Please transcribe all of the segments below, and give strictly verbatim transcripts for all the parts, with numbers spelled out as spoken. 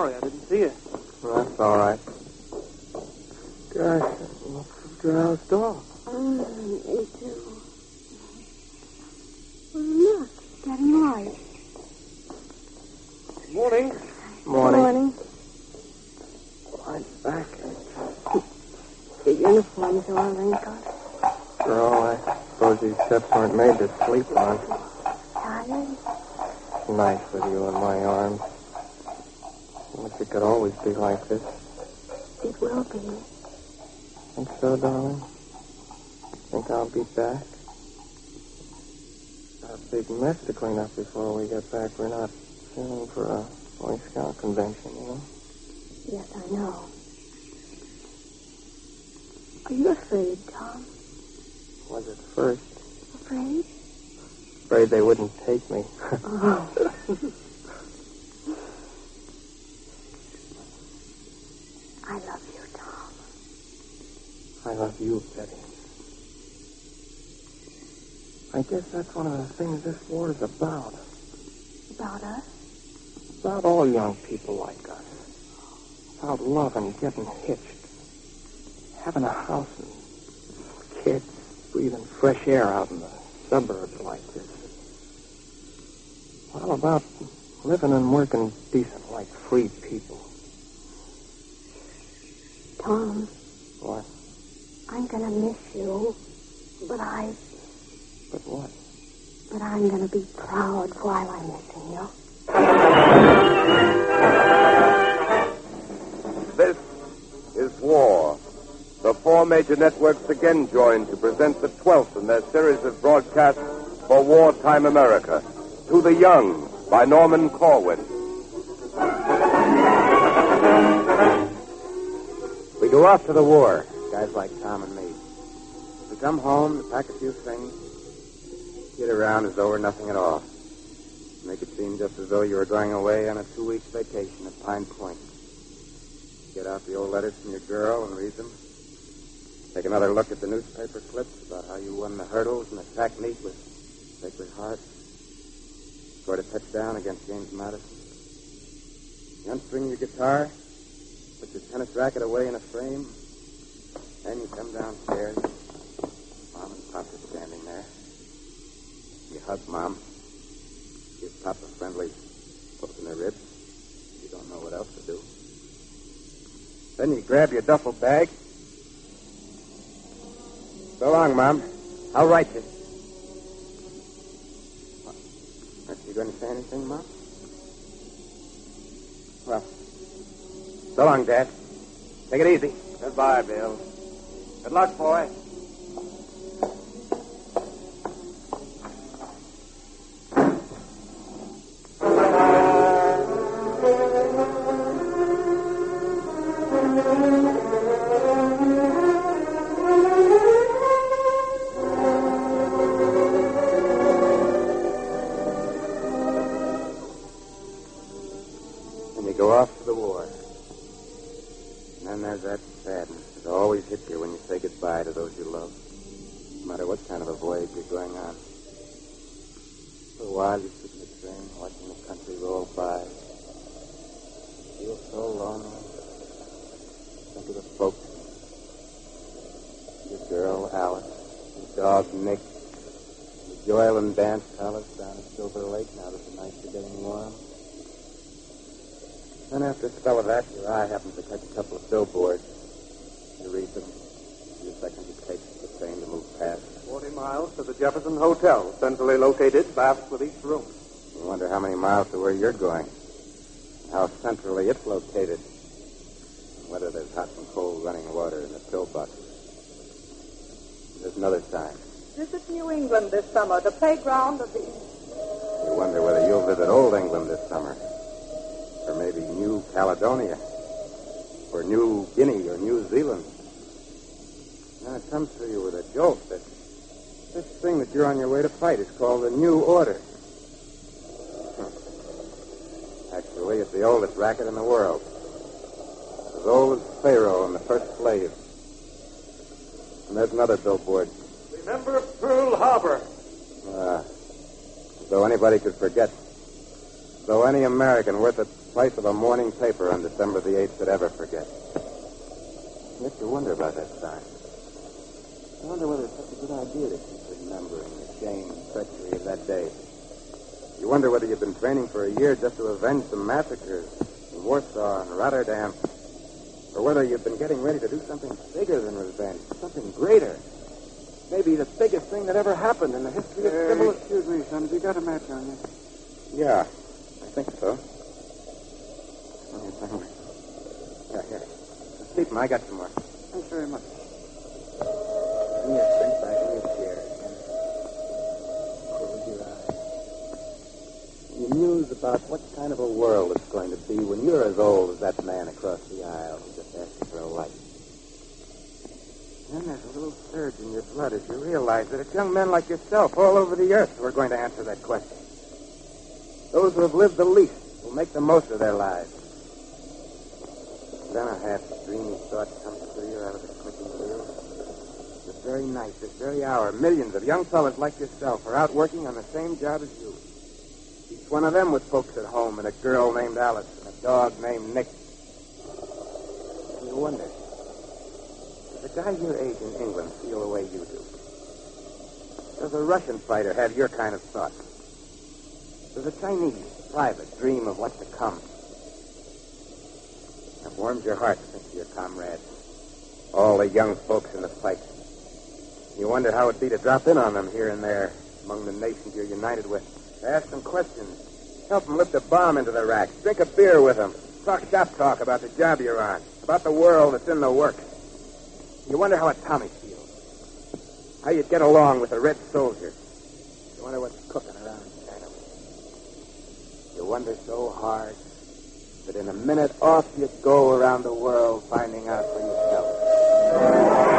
sorry I didn't see you. Well, that's all right. Gosh, that looks drowsed off. Mm, me too. Well, look, it's getting light. Morning. Morning. Morning. My back. The uniform's all wrinkled. Girl, I suppose these steps weren't made to sleep on. Tired? Nice with you in my arms. I wish it could always be like this. It will be. Think so, darling? Think I'll be back? Got a big mess to clean up before we get back. We're not feeling for a Boy Scout convention, you know? Yes, I know. Are you afraid, Tom? Was at first. Afraid? Afraid they wouldn't take me. Oh. I love you, Tom. I love you, Betty. I guess that's one of the things this war is about. About us? About all young people like us. About love and getting hitched. Having a house and kids. Breathing fresh air out in the suburbs like this. Well, about living and working decent like free people. Tom. What? I'm gonna miss you, but I... But what? But I'm gonna be proud while I'm missing you. This is War. The four major networks again join to present the twelfth in their series of broadcasts for wartime America. To the Young, by Norman Corwin. We go off to the war, guys like Tom and me. We come home to pack a few things, get around as though we're nothing at all. Make it seem just as though you were going away on a two-week vacation at Pine Point. Get out the old letters from your girl and read them. Take another look at the newspaper clips about how you won the hurdles and the track meet with Sacred Heart. Scored a touchdown against James Madison. You unstring your guitar, put your tennis racket away in a frame, then you come downstairs. Mom and Pop are standing there. You hug Mom. Give Pop a friendly poke in the ribs. You don't know what else to do. Then you grab your duffel bag. So long, Mom. I'll write you. What? Aren't you going to say anything, Mom? Well, so long, Dad. Take it easy. Goodbye, Bill. Good luck, boy. Go off to the war. And then there's that sadness that always hits you when you say goodbye to those you love, no matter what kind of a voyage you're going on. For a while you sit in the train watching the country roll by. You feel so lonely. Think of the folks. Your girl, Alice. Your dog, Nick. The Joyland Dance Palace down at Silver Lake now that the nights are getting warm. Then after a spell of that, your eye happens to catch a couple of billboards. You read them. A few seconds it takes for the train to move past. Forty miles to the Jefferson Hotel, centrally located, baths with each room. You wonder how many miles to where you're going. How centrally it's located. And whether there's hot and cold running water in the pillboxes. There's another sign. Visit New England this summer, the playground of the East. You wonder whether you'll visit Old England this summer. Or maybe New Caledonia, or New Guinea, or New Zealand. Then it comes to you with a jolt that this thing that you're on your way to fight is called the New Order. Huh. Actually, it's the oldest racket in the world. As old as Pharaoh and the first slave. And there's another billboard. Remember Pearl Harbor. Ah, as though anybody could forget. though any American worth the price of a morning paper on December the eighth could ever forget. Yet you wonder about that sign. I wonder whether it's such a good idea to keep remembering the shame and treachery of that day. You wonder whether you've been training for a year just to avenge the massacres in Warsaw and Rotterdam, or whether you've been getting ready to do something bigger than revenge, something greater. Maybe the biggest thing that ever happened in the history of Uh, civilization. excuse me, son. Have you got a match on you? Yeah, I think so. Oh, yes, I know. Yeah, here. Keep 'em. I got some more. Thanks very much. Give me a drink back in your chair again. Close your eyes. You muse about what kind of a world it's going to be when you're as old as that man across the aisle who just asked you for a light. Then there's a little surge in your blood as you realize that it's young men like yourself all over the earth who are going to answer that question. Those who have lived the least will make the most of their lives. Then a half dreamy thought comes to you out of the clicking wheel. This very night, this very hour, millions of young fellas like yourself are out working on the same job as you. Each one of them with folks at home and a girl named Alice and a dog named Nick. And you wonder, does a guy your age in England feel the way you do? Does a Russian fighter have your kind of thoughts? Does a Chinese private dream of what's to come? It warms your heart to think of your comrades, all the young folks in the fight. You wonder how it'd be to drop in on them here and there among the nations you're united with. Ask them questions. Help them lift a bomb into the racks. Drink a beer with them. Talk shop talk about the job you're on, about the world that's in the works. You wonder how a Tommy feels, how you'd get along with a red soldier. You wonder what's cooking around China. You wonder so hard that in a minute off you go around the world finding out for yourself.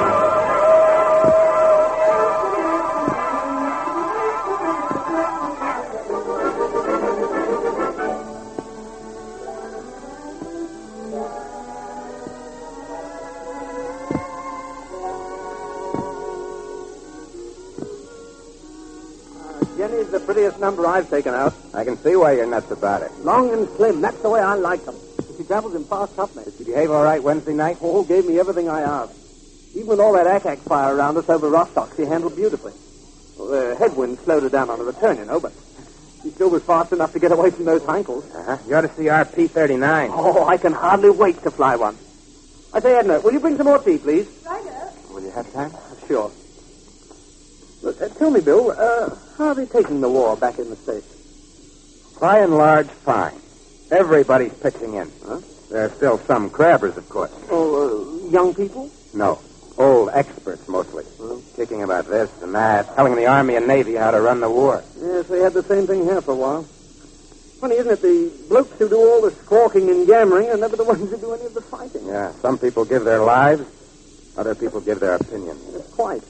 Jenny's the prettiest number I've taken out. I can see why you're nuts about it. Long and slim. That's the way I like them. She travels in fast company. Did she behave all right Wednesday night? Oh, gave me everything I asked. Even with all that ack-ack fire around us over Rostock, she handled beautifully. Well, the headwind slowed her down on the return, you know, but she still was fast enough to get away from those Heinkels. Uh-huh. You ought to see our P thirty-nine. Oh, I can hardly wait to fly one. I say, Edna, will you bring some more tea, please? Righto. Will you have time? Sure. Look, uh, tell me, Bill, uh, how are they taking the war back in the States? By and large, fine. Everybody's pitching in. Huh? There are still some crabbers, of course. Oh, uh, young people? No. Old experts, mostly. Well, Kicking about this and that, telling the Army and Navy how to run the war. yes, they had the same thing here for a while. Funny, isn't it? The blokes who do all the squawking and yammering are never the ones who do any of the fighting. Yeah, some people give their lives, other people give their opinions. Yes, quite.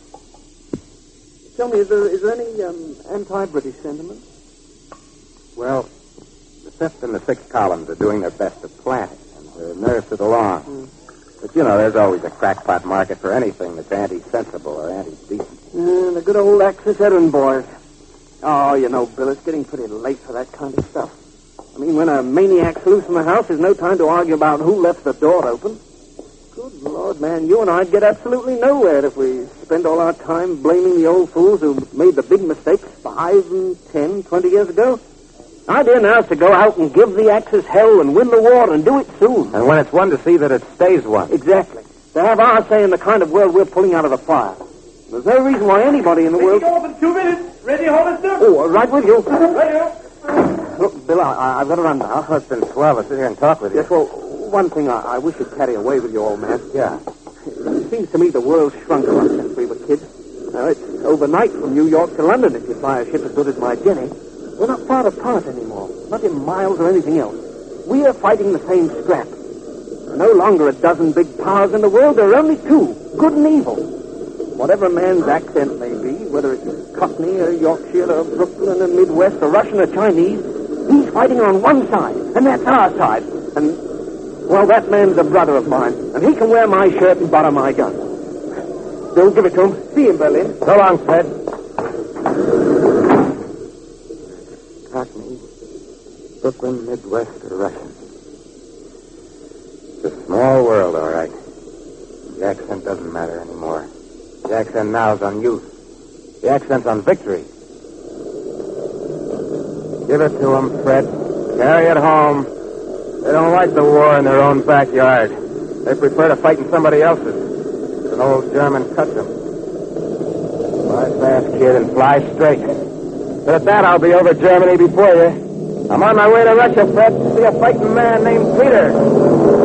Tell me, is there, is there any um, anti-British sentiment? Well, the fifth and the sixth columns are doing their best to plant it and to nurse it along. Mm. But, you know, there's always a crackpot market for anything that's anti-sensible or anti-decent. Yeah, the good old Axis errand boys. Oh, you know, Bill, it's getting pretty late for that kind of stuff. I mean, when a maniac's loose in the house, there's no time to argue about who left the door open. Good Lord, man, you and I'd get absolutely nowhere if we spend all our time blaming the old fools who made the big mistakes five and ten, twenty years ago. The idea now is to go out and give the Axis hell and win the war and do it soon. And when it's one, to see that it stays one. Exactly. To have our say in the kind of world we're pulling out of the fire. There's no reason why anybody in the world... Ready to go in two minutes. Ready, Hollister? Oh, right with you. Ready. Look, Bill, I, I've got to run now. Oh, it's been swell to sit here and talk with you. Yes, well, one thing I, I wish you'd carry away with you, old man. Yeah. It seems to me the world's shrunk a lot since we were kids. Now, it's overnight from New York to London if you fly a ship as good as my Jenny. We're not far apart anymore, not in miles or anything else. We are fighting the same scrap. There are no longer a dozen big powers in the world. There are only two, good and evil. Whatever a man's accent may be, whether it's Cockney or Yorkshire or Brooklyn or Midwest or Russian or Chinese, he's fighting on one side, and that's our side. And, well, that man's a brother of mine, and he can wear my shirt and borrow my gun. Bill, give it to him. See you in Berlin. So long, Fred. Cockney, Brooklyn, Midwest, or Russian. It's a small world, all right. The accent doesn't matter anymore. The accent now is on youth. The accent's on victory. Give it to 'em, Fred. Carry it home. They don't like the war in their own backyard. They prefer to fight in somebody else's. It's an old German custom. Fly fast, kid, and fly straight. But at that, I'll be over Germany before you. I'm on my way to Russia, Fred, to see a fighting man named Peter.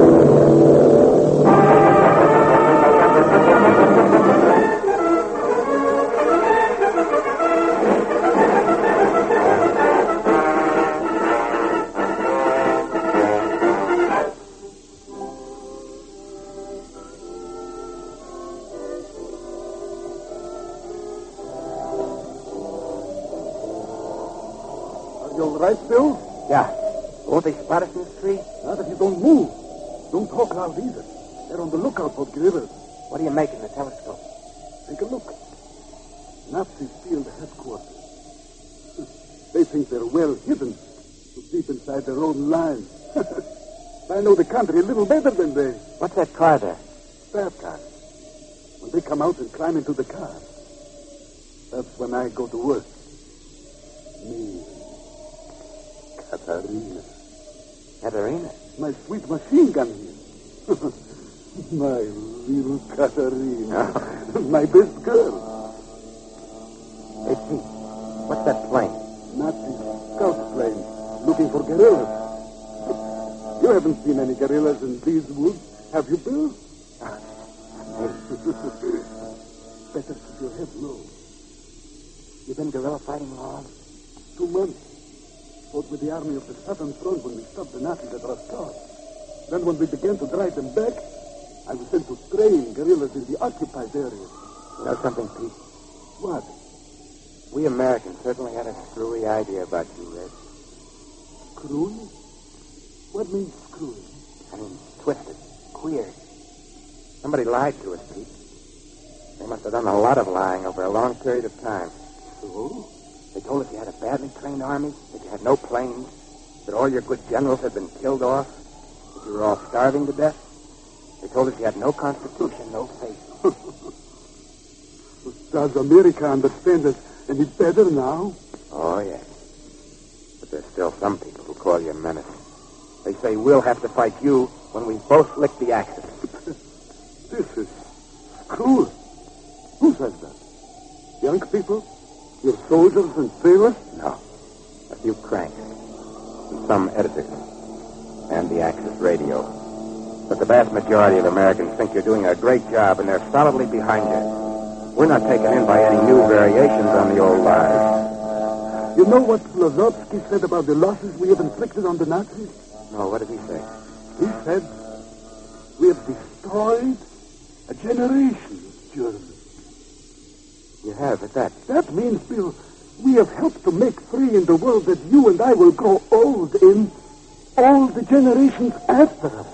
You all right, Bill? Yeah. Won't they spot us in the street? Not if you don't move. Don't talk loud either. They're on the lookout for guerrillas. What do you make in the telescope? Take a look. Nazi field headquarters. They think they're well hidden, so deep inside their own lines. I know the country a little better than they. What's that car there? Staff car. When they come out and climb into the car, that's when I go to work. Me. Katarina. Katarina? My sweet machine gun here. My little Katarina. My best girl. Hey, Pete, what's that plane? Nazi scout plane. Looking for guerrillas. You haven't seen any guerrillas in these woods, have you, Bill? Better keep your head low. You been guerrilla fighting long? Two months. Fought with the army of the Southern Front when we stopped the Nazis at Rostov. Then when we began to drive them back, I was sent to train guerrillas in the occupied areas. You know something, Pete? What? We Americans certainly had a screwy idea about you, Red. Screwy? What means screwy? I mean, twisted, queer. Somebody lied to us, Pete. They must have done a lot of lying over a long period of time. So? They told us you had a badly trained army, that you had no planes, that all your good generals had been killed off, that you were all starving to death. They told us you had no constitution, no faith. Does America understand us any better now? Oh, yes. But there's still some people who call you a menace. They say we'll have to fight you when we both lick the Axis. This is cruel. Who says that? Young people? Your soldiers and sailors? No. A few cranks. And some editors. And the Axis radio. But the vast majority of Americans think you're doing a great job, and they're solidly behind you. We're not taken in by any new variations on the old lies. You know what Klozowski said about the losses we have inflicted on the Nazis? No, what did he say? He said, we have destroyed a generation of Germans. You have, at that. That means, Bill, we have helped to make free in the world that you and I will grow old in all the generations after us.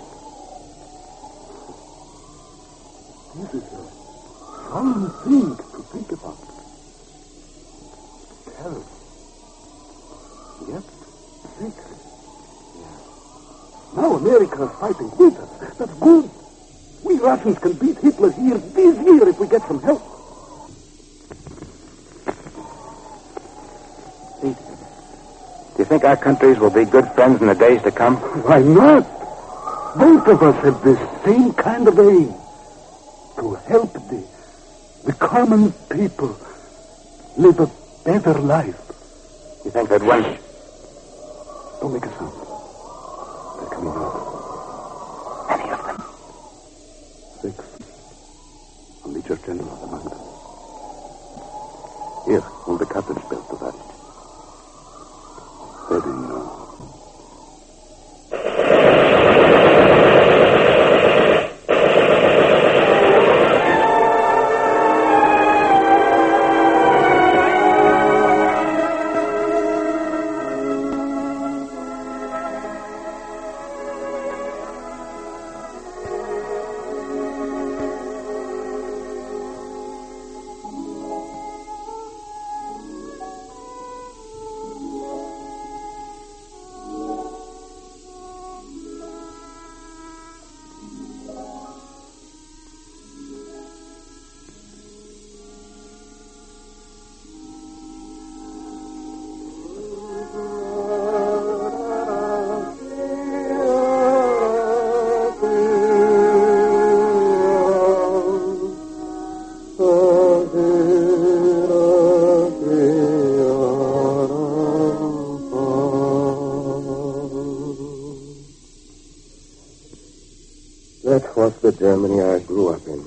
This is a solemn thing to think about. Terrible. Yet, sacred. Yeah. Now America is fighting with us. That's good. We Russians can beat Hitler here this year if we get some help. Pete, do you think our countries will be good friends in the days to come? Why not? Both of us have the same kind of aim. To help the, the common people live a better life. You think that one... Don't make a sound. They're coming out. Any of them? Six. On Major General among them. Here, hold the captain's belt to that. Steady now. That was the Germany I grew up in.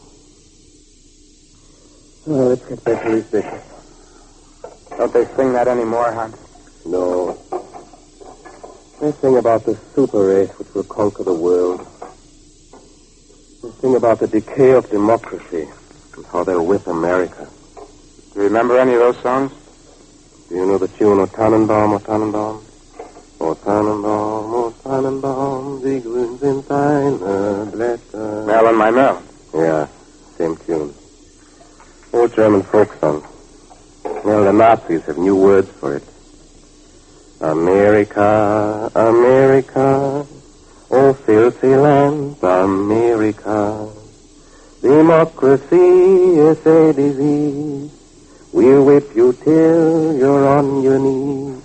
Well, let's get back to these dishes. Don't they sing that anymore, Hans? No. They sing about the super race which will conquer the world. They sing about the decay of democracy and how they'll whip America. Do you remember any of those songs? Do you know the tune, O Tannenbaum, O Tannenbaum? O Tannenbaum, O Tannenbaum, die Grün sind deine Blätter. Marilyn Monroe. Yeah, same tune. Old German folk song. Well, the Nazis have new words for it. America, America, oh filthy land, America. Democracy is a disease. We'll whip you till you're on your knees.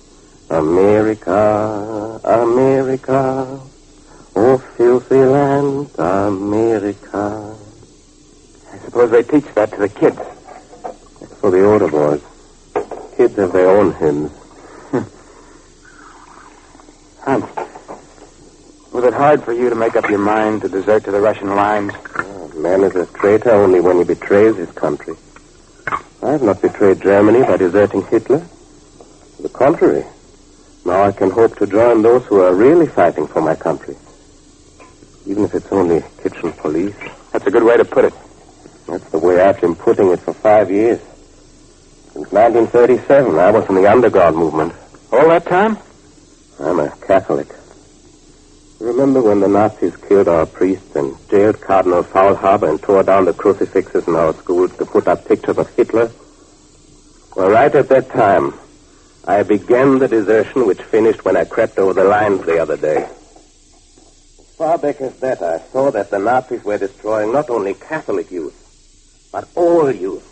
America, America, oh filthy land, America. I suppose they teach that to the kids. It's for the older boys. Kids have their own hymns. Hans, was it hard for you to make up your mind to desert to the Russian lines? Oh, man is a traitor only when he betrays his country. I have not betrayed Germany by deserting Hitler. To the contrary. Now I can hope to join those who are really fighting for my country. Even if it's only kitchen police. That's a good way to put it. That's the way I've been putting it for five years. Since nineteen thirty-seven, I was in the underground movement. All that time? I'm a Catholic. Remember when the Nazis killed our priests and jailed Cardinal Faulhaber and tore down the crucifixes in our schools to put up pictures of Hitler? Well, right at that time, I began the desertion which finished when I crept over the lines the other day. As far back as that, I saw that the Nazis were destroying not only Catholic youth, but all youth.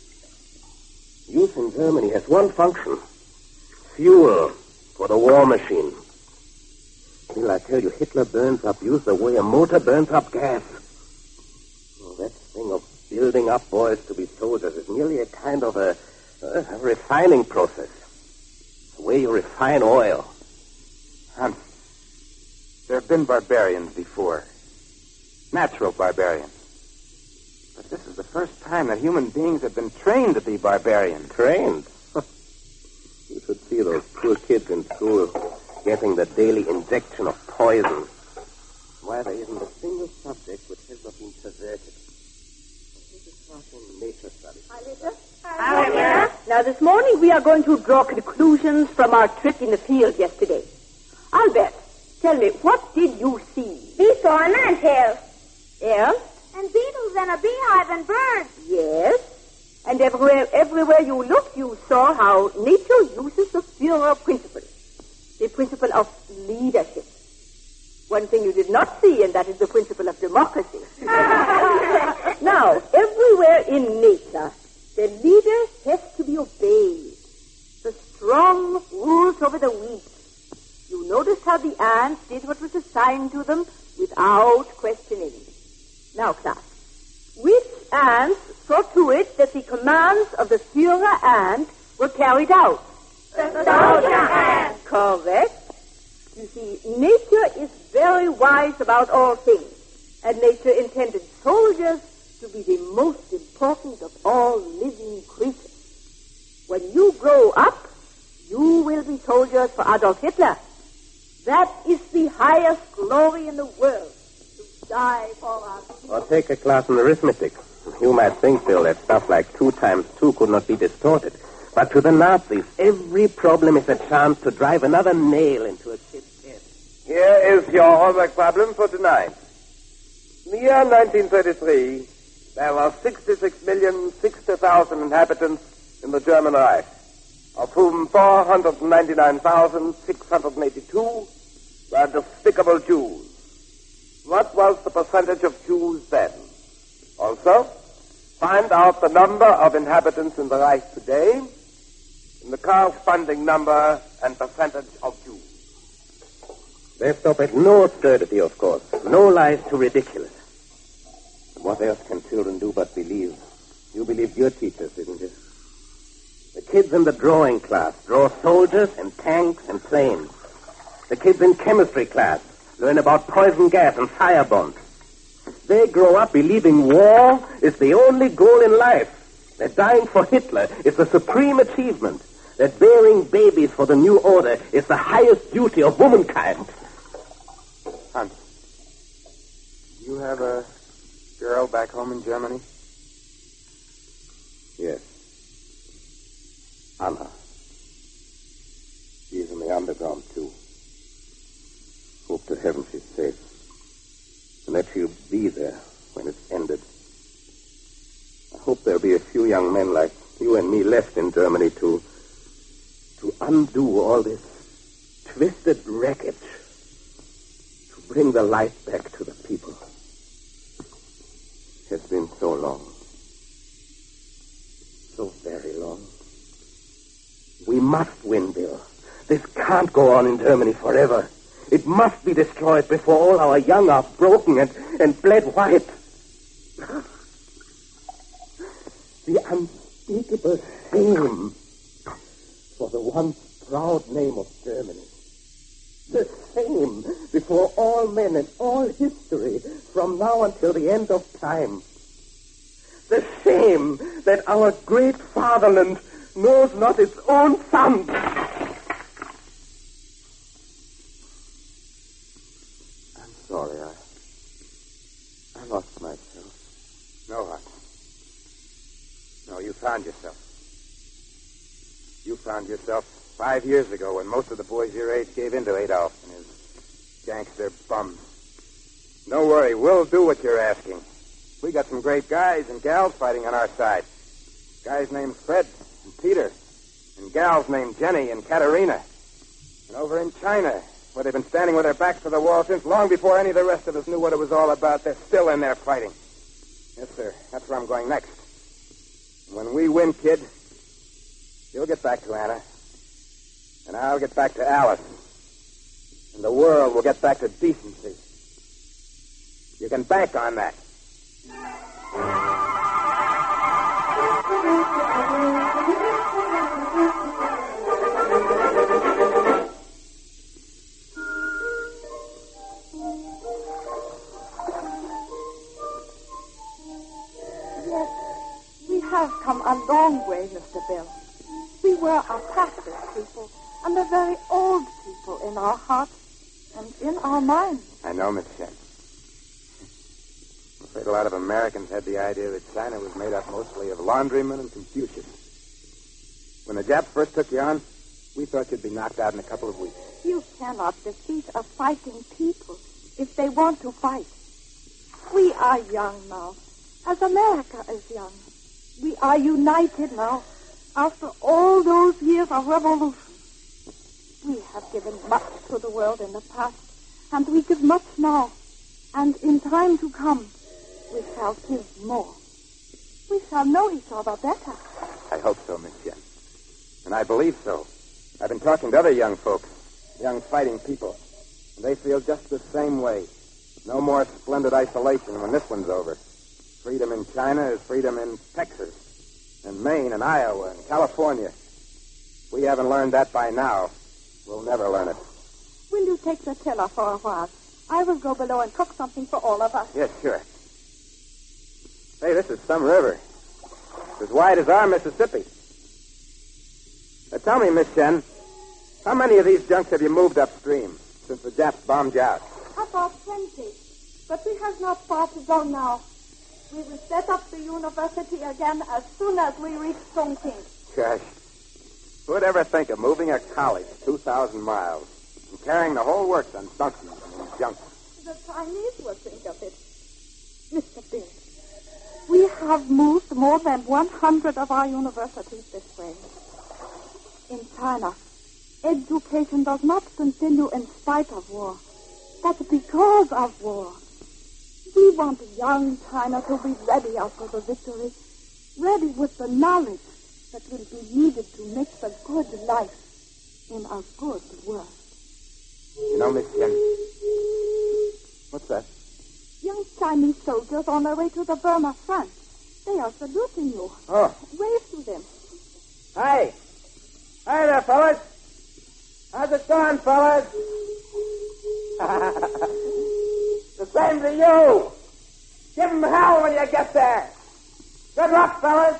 Youth in Germany has one function: fuel for the war machine. Still, I tell you, Hitler burns up youth the way a motor burns up gas. Oh, that thing of building up boys to be soldiers is merely a kind of a, a refining process. The way you refine oil. Hans, there have been barbarians before. Natural barbarians. But this is the first time that human beings have been trained to be barbarians. Trained? You should see those poor kids in school getting the daily injection of poison. Why, there isn't a single subject which has not been perverted. This is class in nature studies. Hi, Lisa. Hi, Lisa. Now, this morning we are going to draw conclusions from our trip in the field yesterday. Albert, tell me, what did you see? We saw an anthill. Yes? And beetles and a beehive and birds. Yes. And everywhere, everywhere you looked, you saw how nature uses the Führer principle, the principle of leadership. One thing you did not see, and that is the principle of democracy. Now, everywhere in nature, the leader has to be obeyed. The strong rules over the weak. You noticed how the ants did what was assigned to them without questioning. Now, class, which ants saw to it that the commands of the Führer ant were carried out? The soldier ant. Correct. You see, nature is very wise about all things, and nature intended soldiers to be the most important of all living creatures. When you grow up, you will be soldiers for Adolf Hitler. That is the highest glory in the world, to die for our people. Or take a class in arithmetic. You might think, Bill, that stuff like two times two could not be distorted. But to the Nazis, every problem is a chance to drive another nail into a kid's head. Here is your homework problem for tonight. In the year nineteen thirty-three, there were sixty-six million sixty thousand inhabitants in the German Reich, of whom four hundred ninety-nine thousand six hundred eighty-two were despicable Jews. What was the percentage of Jews then? Also, find out the number of inhabitants in the Reich today and the corresponding number and percentage of Jews. They stop at no absurdity, of course. No lies too ridiculous. What else can children do but believe? You believed your teachers, didn't you? The kids in the drawing class draw soldiers and tanks and planes. The kids in chemistry class learn about poison gas and fire bombs. They grow up believing war is the only goal in life. That dying for Hitler is the supreme achievement. That bearing babies for the new order is the highest duty of womankind. Hans, you have a girl back home in Germany? Yes. Anna. She's in the underground, too. Hope to heaven she's safe. And that she'll be there when it's ended. I hope there'll be a few young men like you and me left in Germany to... to undo all this twisted wreckage. To bring the light back to the people. It's been so long. So very long. We must win, Bill. This can't go on in Germany forever. It must be destroyed before all our young are broken and, and bled white. The unspeakable shame for the once proud name of Germany. The shame before all men and all history from now until the end of time. The shame that our great fatherland knows not its own sons. I'm sorry, I... I lost myself. No, Hans. No, you found yourself. You found yourself five years ago when most of the boys your age gave in to Adolf and his gangster bums. Don't worry, we'll do what you're asking. We got some great guys and gals fighting on our side. Guys named Fred and Peter, and gals named Jenny and Katerina. And over in China, where they've been standing with their backs to the wall since long before any of the rest of us knew what it was all about, they're still in there fighting. Yes, sir, that's where I'm going next. And when we win, kid, you'll get back to Anna, and I'll get back to Alice, and the world will get back to decency. You can bank on that. Yes, we have come a long way, Mister Bill. We were a passive people, and a very old people in our hearts and in our minds. I know, Miss Shen. I'm afraid a lot of Americans had the idea that China was made up mostly of laundrymen and Confucians. When the Japs first took you on, we thought you'd be knocked out in a couple of weeks. You cannot defeat a fighting people if they want to fight. We are young now, as America is young. We are united now, after all those years of revolution. We have given much to the world in the past, and we give much now. And in time to come, we shall give more. We shall know each other better. I hope so, Miss Jen. And I believe so. I've been talking to other young folks, young fighting people, and they feel just the same way. No more splendid isolation when this one's over. Freedom in China is freedom in Texas, and Maine, and Iowa, and California. If we haven't learned that by now, we'll never learn it. Will you take the tiller for a while? I will go below and cook something for all of us. Yes, sure. Hey, this is some river. It's as wide as our Mississippi. Now, tell me, Miss Chen, how many of these junks have you moved upstream since the Japs bombed you out? About twenty. But we have not far to go now. We will set up the university again as soon as we reach Chongqing. Gosh. Who'd ever think of moving a college two thousand miles and carrying the whole works on donkeys and junks? The Chinese will think of it. Mister Bill, we have moved more than one hundred of our universities this way. In China, education does not continue in spite of war, but because of war. We want young China to be ready after the victory, ready with the knowledge that will be needed to make the good life in a good world. You know, Miss Chen, what's that? Young Chinese soldiers on their way to the Burma front. They are saluting you. Oh. Wave to them. The same to you. Give 'em hell when you get there. Good luck, fellas.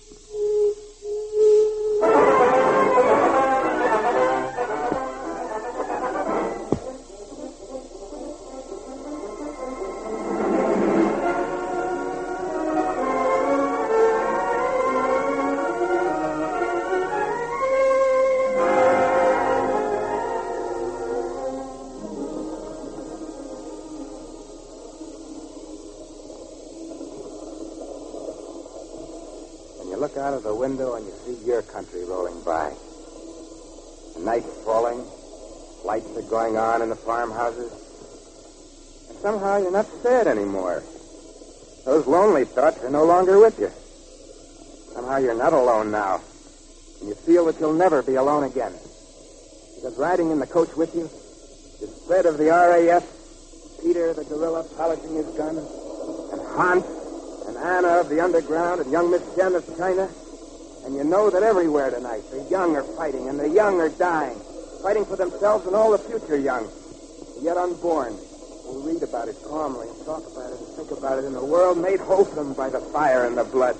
Look out of the window and you see your country rolling by. The night's falling. Lights are going on in the farmhouses. And somehow you're not sad anymore. Those lonely thoughts are no longer with you. Somehow you're not alone now. And you feel that you'll never be alone again. Because riding in the coach with you is Fred of the R A F, Peter the gorilla polishing his gun, and Hans and Anna of the underground, and young Miss Jen of China. And you know that everywhere tonight, the young are fighting, and the young are dying, fighting for themselves and all the future young, yet unborn. We'll read about it calmly and talk about it and think about it in a world made wholesome by the fire and the blood.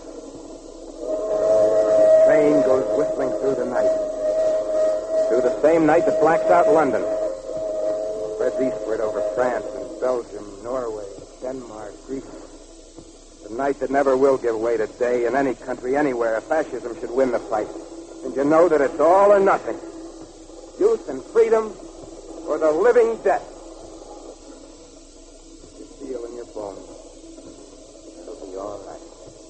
The train goes whistling through the night, through the same night that blacks out London. Spreads eastward over France and Belgium, Norway, Denmark, Greece. The night that never will give way to day in any country, anywhere, if fascism should win the fight. And you know that it's all or nothing. Youth and freedom, or the living death. You feel in your bones. It'll be all right.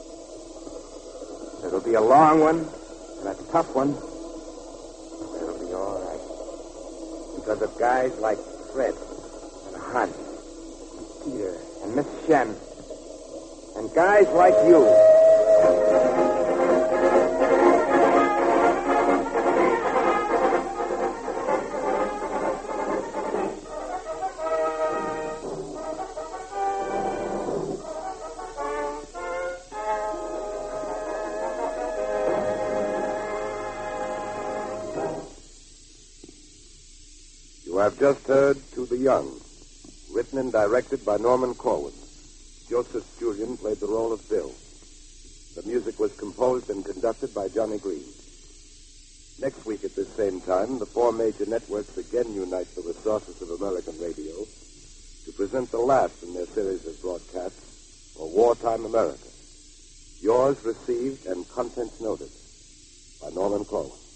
It'll be a long one, and a tough one. But it'll be all right. Because of guys like Fred, and Hans, and Peter, and Miss Shen, and guys like you. You have just heard To the Young, written and directed by Norman Corwin. Joseph Julian played the role of Bill. The music was composed and conducted by Johnny Green. Next week at this same time, the four major networks again unite the resources of American radio to present the last in their series of broadcasts for Wartime America. Yours received and contents noted by Norman Corwin.